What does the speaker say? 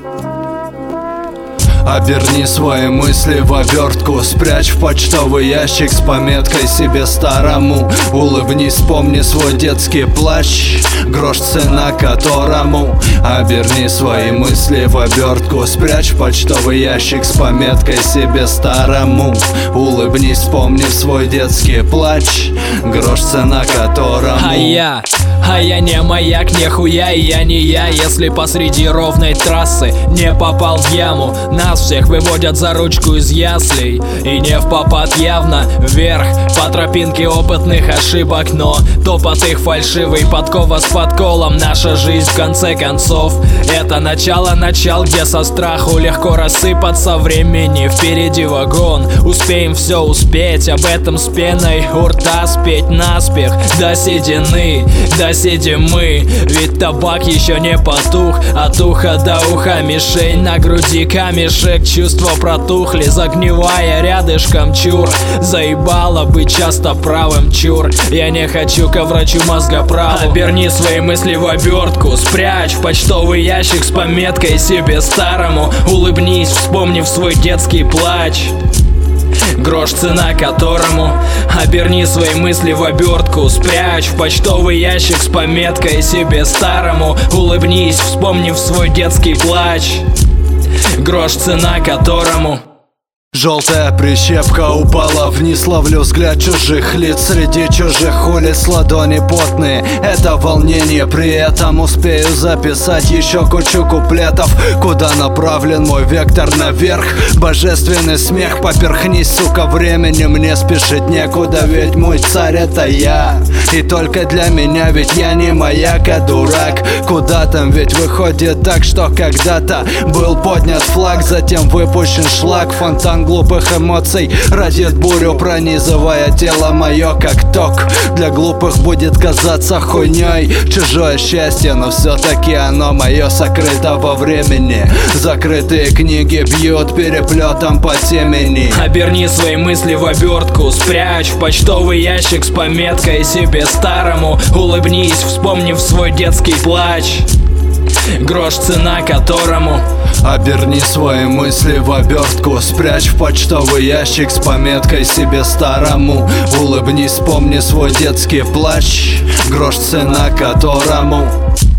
Оберни свои мысли в обертку, спрячь в почтовый ящик с пометкой себе старому. Улыбнись, вспомни свой детский плащ, грош цена которому. Оберни свои мысли в обертку, спрячь в почтовый ящик с пометкой себе старому. Улыбнись, вспомни свой детский плащ, грош цена которому. А я не маяк, нихуя, и я не я. Если посреди ровной трассы не попал в яму, нас всех выводят за ручку из яслей. И не в попад явно вверх по тропинке опытных ошибок, но топот их фальшивый, подкова с подколом. Наша жизнь в конце концов это начало, где со страху легко рассыпаться времени. Впереди вагон, успеем все успеть, об этом с пеной у рта спеть наспех. До седины, досидим мы, ведь табак еще не потух. От уха до уха мишень, на груди камешек. Чувства протухли, загнивая рядышком чур. Заебало быть часто правым, чур. Я не хочу ко врачу мозгоправу. Оберни свои мысли в обертку, спрячь в почтовый ящик с пометкой себе старому. Улыбнись, вспомнив свой детский плач, грош цена которому. Оберни свои мысли в обертку, спрячь в почтовый ящик с пометкой себе старому. Улыбнись, вспомнив свой детский плач, грош цена которому. Желтая прищепка упала вниз, ловлю взгляд чужих лиц. Среди чужих улиц ладони потные, это волнение. При этом успею записать еще кучу куплетов. Куда направлен мой вектор? Наверх. Божественный смех, поперхнись, сука, времени. Мне спешить некуда, ведь мой царь это я. И только для меня, ведь я не маяк, а дурак. Куда там, ведь выходит так, что когда-то был поднят флаг, затем выпущен шлак. Фонтан глупых эмоций родит бурю, пронизывая тело мое как ток. Для глупых будет казаться хуйней чужое счастье, но все-таки оно мое сокрыто во времени. Закрытые книги бьют переплетом по темени. Оберни свои мысли в обертку, спрячь в почтовый ящик с пометкой себе старому. Улыбнись, вспомнив свой детский плач, грош цена которому. Оберни свои мысли в обертку, спрячь в почтовый ящик с пометкой себе старому. Улыбнись, вспомни свой детский плач, грош цена которому.